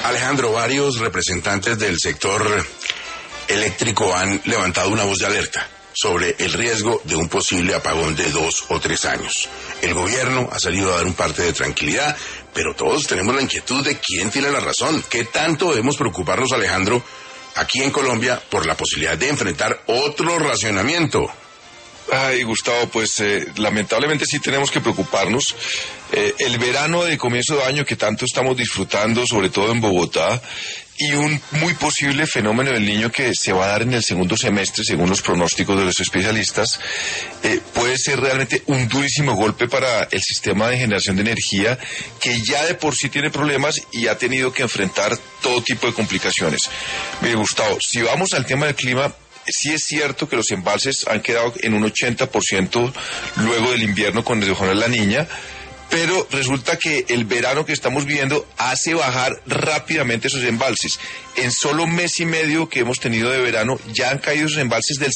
Alejandro, varios representantes del sector eléctrico han levantado una voz de alerta sobre el riesgo de un posible apagón de 2 o 3 años. El gobierno ha salido a dar un parte de tranquilidad, pero todos tenemos la inquietud de quién tiene la razón. ¿Qué tanto debemos preocuparnos, Alejandro, aquí en Colombia por la posibilidad de enfrentar otro racionamiento? Ay, Gustavo, pues lamentablemente sí tenemos que preocuparnos. El verano de comienzo de año que tanto estamos disfrutando, sobre todo en Bogotá, y un muy posible fenómeno del Niño que se va a dar en el segundo semestre, según los pronósticos de los especialistas, puede ser realmente un durísimo golpe para el sistema de generación de energía, que ya de por sí tiene problemas y ha tenido que enfrentar todo tipo de complicaciones. Mire, Gustavo, si vamos al tema del clima, sí es cierto que los embalses han quedado en un 80% luego del invierno con la Niña, pero resulta que el verano que estamos viviendo hace bajar rápidamente esos embalses. En solo mes y medio que hemos tenido de verano, ya han caído esos embalses del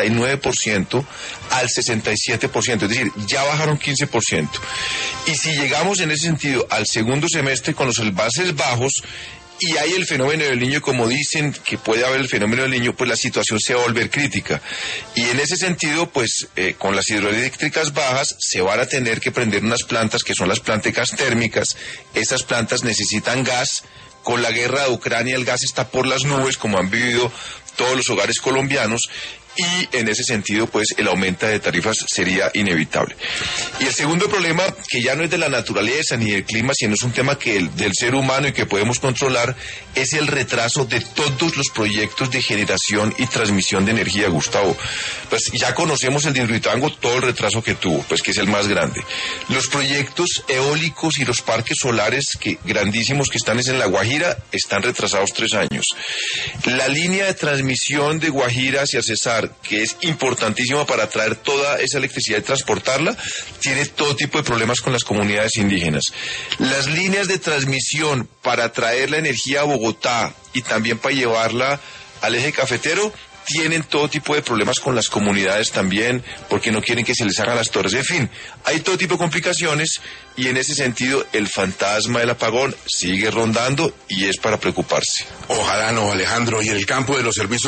79% al 67%, es decir, ya bajaron 15%. Y si llegamos en ese sentido al segundo semestre con los embalses bajos, y hay el fenómeno del Niño, como dicen que puede haber el fenómeno del Niño, pues la situación se va a volver crítica. Y en ese sentido, pues con las hidroeléctricas bajas se van a tener que prender unas plantas que son las plantas térmicas. Esas plantas necesitan gas. Con la guerra de Ucrania el gas está por las nubes, como han vivido todos los hogares colombianos. Y en ese sentido, pues, el aumento de tarifas sería inevitable. Y el segundo problema, que ya no es de la naturaleza ni del clima, sino es un tema del ser humano y que podemos controlar, es el retraso de todos los proyectos de generación y transmisión de energía, Gustavo. Pues ya conocemos el de Hidroituango, todo el retraso que tuvo, pues que es el más grande. Los proyectos eólicos y los parques solares grandísimos que están en La Guajira están retrasados 3 años. La línea de transmisión de Guajira hacia Cesar, que es importantísima para traer toda esa electricidad y transportarla, tiene todo tipo de problemas con las comunidades indígenas. Las líneas de transmisión para traer la energía a Bogotá y también para llevarla al eje cafetero tienen todo tipo de problemas con las comunidades también, porque no quieren que se les hagan las torres. En fin, hay todo tipo de complicaciones y en ese sentido el fantasma del apagón sigue rondando y es para preocuparse. Ojalá no, Alejandro, y en el campo de los servicios